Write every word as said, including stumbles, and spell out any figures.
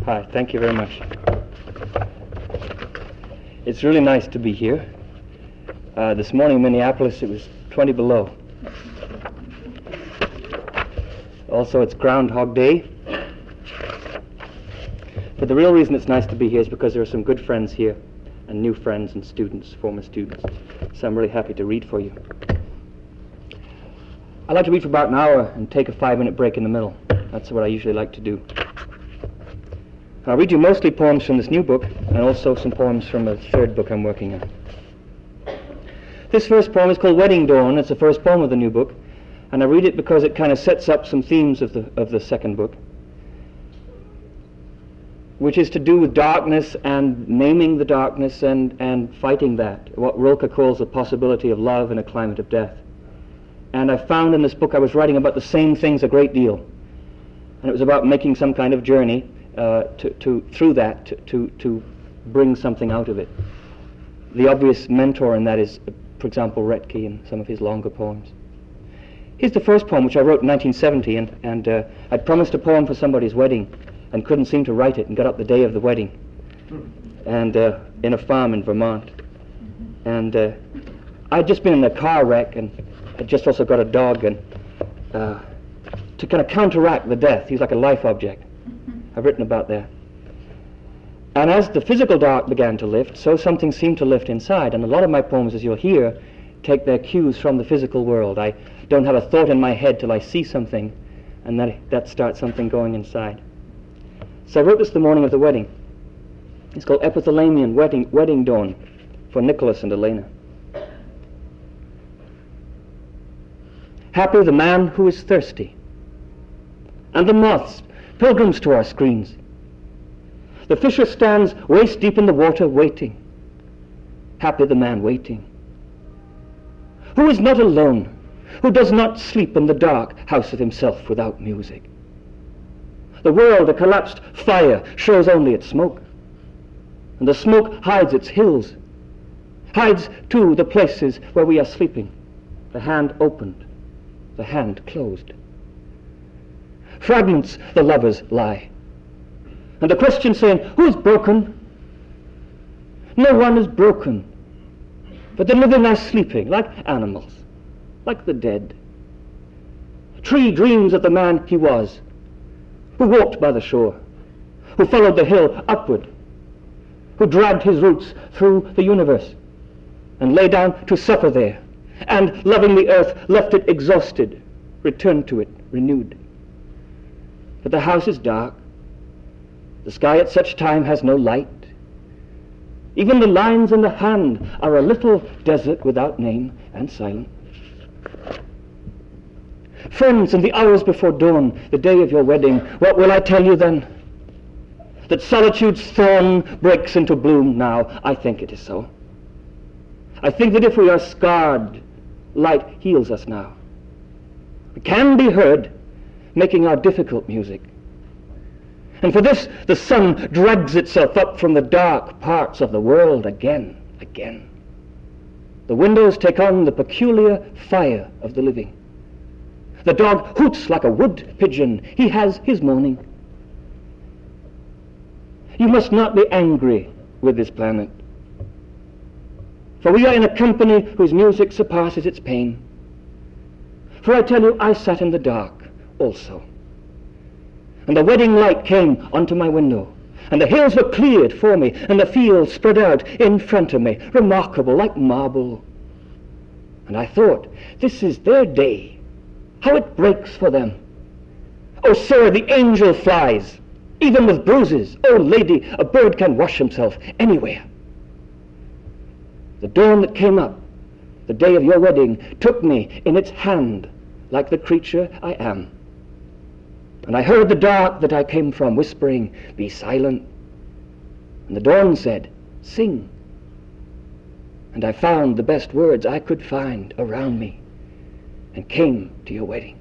Hi, thank you very much. It's really nice to be here. Uh, this morning in Minneapolis it was twenty below. Also, it's Groundhog Day. But the real reason it's nice to be here is because there are some good friends here, and new friends and students, former students. So I'm really happy to read for you. I like to read for about an hour and take a five-minute break in the middle. That's what I usually like to do. I'll read you mostly poems from this new book, and also some poems from a third book I'm working on. This first poem is called Wedding Dawn. It's the first poem of the new book, and I read it because it kind of sets up some themes of the of the second book, which is to do with darkness and naming the darkness and, and fighting that, what Rilke calls the possibility of love in a climate of death. And I found in this book I was writing about the same things a great deal, and it was about making some kind of journey uh, to, to through that to, to, to bring something out of it. The obvious mentor in that is, for example, Retke and some of his longer poems. Here's the first poem, which I wrote in nineteen seventy, and, and uh, I'd promised a poem for somebody's wedding and couldn't seem to write it, and got up the day of the wedding, and uh, in a farm in Vermont. And uh, I'd just been in a car wreck, and I'd just also got a dog, and uh, to kind of counteract the death, he's like a life object. I've written about that. And as the physical dark began to lift, so something seemed to lift inside, and a lot of my poems, as you'll hear, take their cues from the physical world. I don't have a thought in my head till I see something, and that, that starts something going inside. So I wrote this the morning of the wedding. It's called Epithalamion, Wedding, Wedding Dawn, for Nicholas and Elena. Happy the man who is thirsty, and the moths, pilgrims to our screens. The fisher stands waist deep in the water waiting. Happy the man waiting, who is not alone, who does not sleep in the dark house of himself without music. The world, a collapsed fire, shows only its smoke, and the smoke hides its hills, hides, too, the places where we are sleeping, the hand opened, the hand closed. Fragments the lovers lie, and the question saying, who is broken? No one is broken, but the living are sleeping, like animals, like the dead. Tree dreams of the man he was, who walked by the shore, who followed the hill upward, who dragged his roots through the universe and lay down to suffer there, and, loving the earth, left it exhausted, returned to it renewed. But the house is dark, the sky at such time has no light, even the lines in the hand are a little desert without name and silent. Friends, in the hours before dawn, the day of your wedding, what will I tell you then? That solitude's thorn breaks into bloom now. I think it is so. I think that if we are scarred, light heals us now. We can be heard, making our difficult music. And for this, the sun drags itself up from the dark parts of the world again, again. The windows take on the peculiar fire of the living. The dog hoots like a wood pigeon. He has his morning. You must not be angry with this planet, for we are in a company whose music surpasses its pain. For I tell you, I sat in the dark also, and the wedding light came onto my window, and the hills were cleared for me, and the fields spread out in front of me, remarkable, like marble. And I thought, this is their day. How it breaks for them. Oh, sir, the angel flies, even with bruises. Oh, lady, a bird can wash himself anywhere. The dawn that came up, the day of your wedding, took me in its hand like the creature I am. And I heard the dark that I came from whispering, be silent. And the dawn said, sing. And I found the best words I could find around me, and came to your wedding.